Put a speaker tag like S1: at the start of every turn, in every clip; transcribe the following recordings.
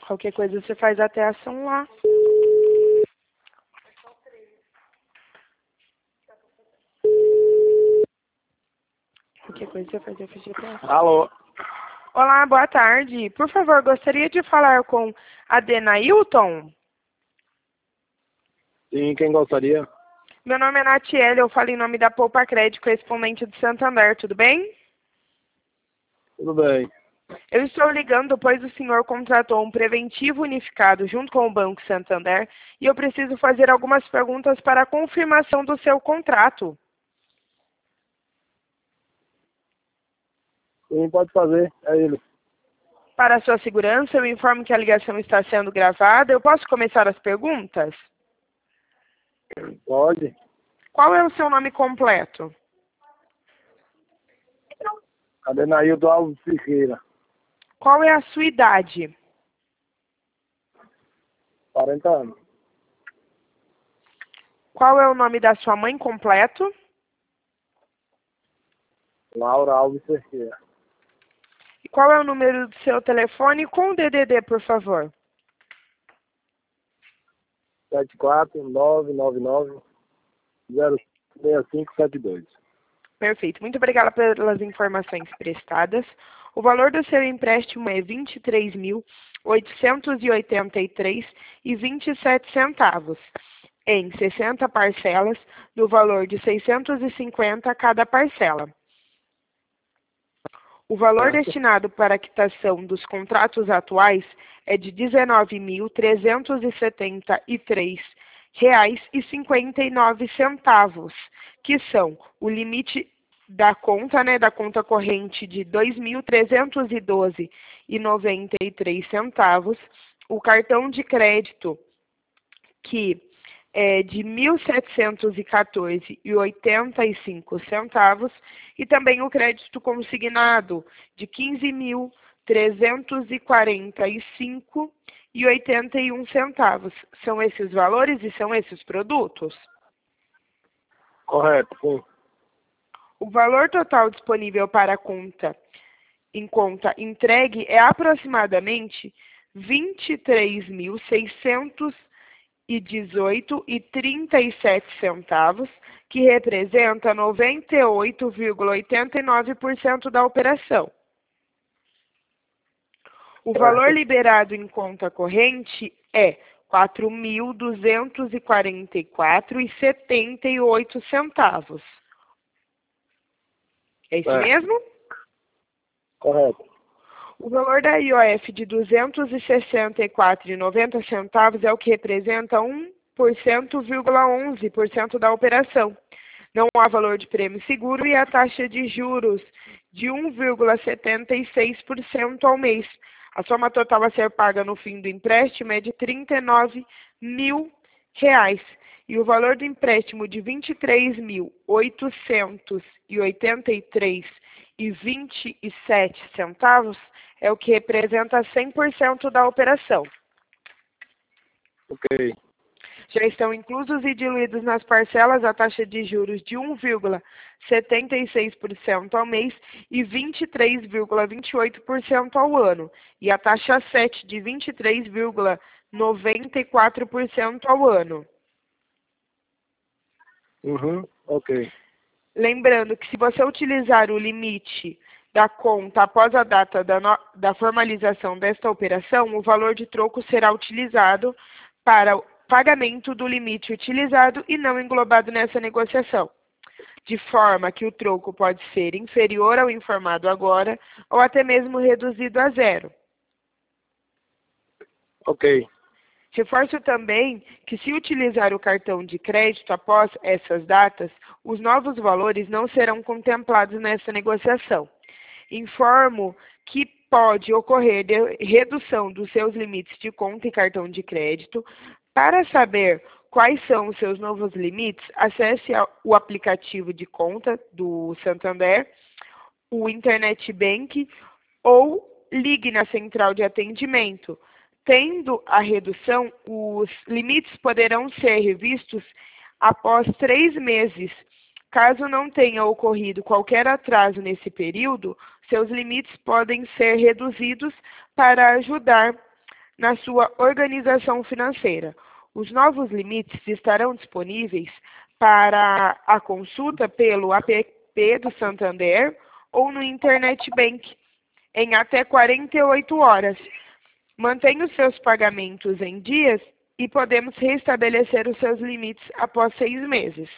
S1: Qualquer coisa você faz até a ação lá. Qualquer coisa você faz FGTS.
S2: Alô?
S1: Olá, boa tarde. Por favor, gostaria de falar com a Denailton.
S2: Sim, quem gostaria?
S1: Meu nome é Natiele, eu falo em nome da Poupa Crédito, correspondente de Santander, tudo bem?
S2: Tudo bem.
S1: Eu estou ligando pois o senhor contratou um preventivo unificado junto com o Banco Santander e eu preciso fazer algumas perguntas para a confirmação do seu contrato.
S2: Sim, pode fazer. É ele.
S1: Para a sua segurança, eu informo que a ligação está sendo gravada. Eu posso começar as perguntas?
S2: Pode.
S1: Qual é o seu nome completo?
S2: Adenaildo Alves Ferreira.
S1: Qual é a sua idade?
S2: 40 anos.
S1: Qual é o nome da sua mãe completo?
S2: Laura Alves Ferreira.
S1: E qual é o número do seu telefone com o DDD, por favor?
S2: 74999-06572.
S1: Perfeito. Muito obrigada pelas informações prestadas. O valor do seu empréstimo é R$ 23.883,27 em 60 parcelas, no valor de R$ 650 cada parcela. O valor destinado para a quitação dos contratos atuais é de R$ 19.373,59, que são o limite da conta, da conta corrente de R$ 2.312,93, o cartão de crédito, que é de R$ 1.714,85, e também o crédito consignado de R$ 15.345,81. São esses valores e são esses produtos?
S2: Correto, sim.
S1: O valor total disponível para a conta entregue é aproximadamente R$ 23.618,37, que representa 98,89% da operação. O valor liberado em conta corrente é R$ 4.244,78. É isso mesmo?
S2: Correto.
S1: O valor da IOF de R$ 264,90 é o que representa 1,11% da operação. Não há valor de prêmio seguro e a taxa de juros de 1,76% ao mês. A soma total a ser paga no fim do empréstimo é de R$ 39 mil. E o valor do empréstimo de R$ 23.883,27 é o que representa 100% da operação.
S2: Ok.
S1: Já estão inclusos e diluídos nas parcelas a taxa de juros de 1,76% ao mês e 23,28% ao ano, e a taxa 7 de 23,94% ao ano.
S2: Ok.
S1: Lembrando que se você utilizar o limite da conta após a data da formalização desta operação, o valor de troco será utilizado para o pagamento do limite utilizado e não englobado nessa negociação, de forma que o troco pode ser inferior ao informado agora ou até mesmo reduzido a zero.
S2: Ok.
S1: Reforço também que, se utilizar o cartão de crédito após essas datas, os novos valores não serão contemplados nessa negociação. Informo que pode ocorrer redução dos seus limites de conta e cartão de crédito. Para saber quais são os seus novos limites, acesse o aplicativo de conta do Santander, o Internet Bank ou ligue na central de atendimento. Tendo a redução, os limites poderão ser revistos após 3 meses. Caso não tenha ocorrido qualquer atraso nesse período, seus limites podem ser reduzidos para ajudar na sua organização financeira. Os novos limites estarão disponíveis para a consulta pelo app do Santander ou no Internet Bank em até 48 horas. Mantenha os seus pagamentos em dias e podemos restabelecer os seus limites após 6 meses.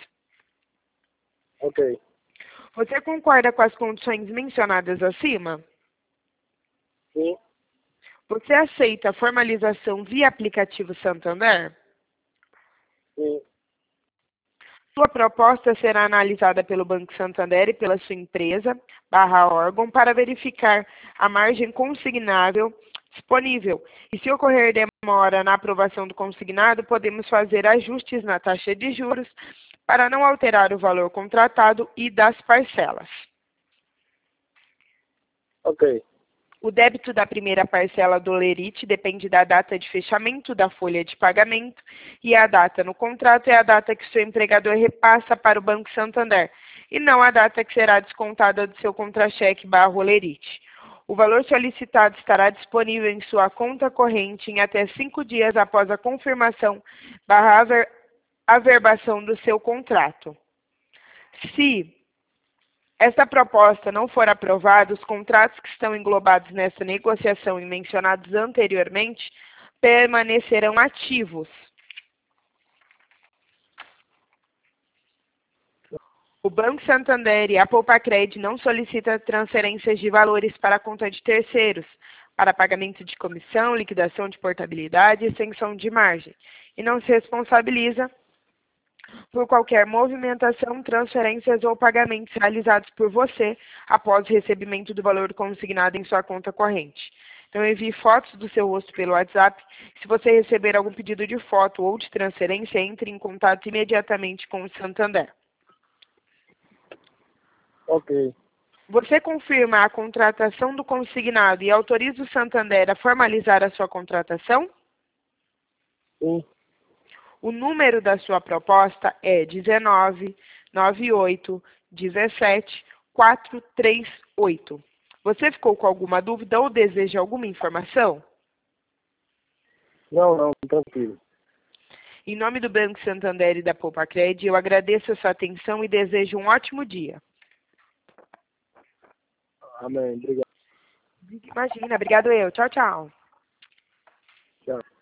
S2: Ok.
S1: Você concorda com as condições mencionadas acima?
S2: Sim.
S1: Você aceita a formalização via aplicativo Santander?
S2: Sim.
S1: Sua proposta será analisada pelo Banco Santander e pela sua empresa, /órgão, para verificar a margem consignável disponível. E se ocorrer demora na aprovação do consignado, podemos fazer ajustes na taxa de juros para não alterar o valor contratado e das parcelas.
S2: Ok.
S1: O débito da primeira parcela do lerite depende da data de fechamento da folha de pagamento e a data no contrato é a data que seu empregador repassa para o Banco Santander e não a data que será descontada do seu contra-cheque /lerite. O valor solicitado estará disponível em sua conta corrente em até 5 dias após a confirmação /averbação do seu contrato. Se esta proposta não for aprovada, os contratos que estão englobados nessa negociação e mencionados anteriormente permanecerão ativos. O Banco Santander e a Poupacred não solicitam transferências de valores para a conta de terceiros, para pagamento de comissão, liquidação de portabilidade e extensão de margem, e não se responsabiliza por qualquer movimentação, transferências ou pagamentos realizados por você após o recebimento do valor consignado em sua conta corrente. Então, envie fotos do seu rosto pelo WhatsApp. Se você receber algum pedido de foto ou de transferência, entre em contato imediatamente com o Santander.
S2: Ok.
S1: Você confirma a contratação do consignado e autoriza o Santander a formalizar a sua contratação?
S2: Sim.
S1: O número da sua proposta é 199817 438. Você ficou com alguma dúvida ou deseja alguma informação?
S2: Não, tranquilo.
S1: Em nome do Banco Santander e da Poupacred, eu agradeço a sua atenção e desejo um ótimo dia.
S2: Amém. Obrigado.
S1: Imagina, obrigado eu. Tchau, tchau.
S2: Tchau.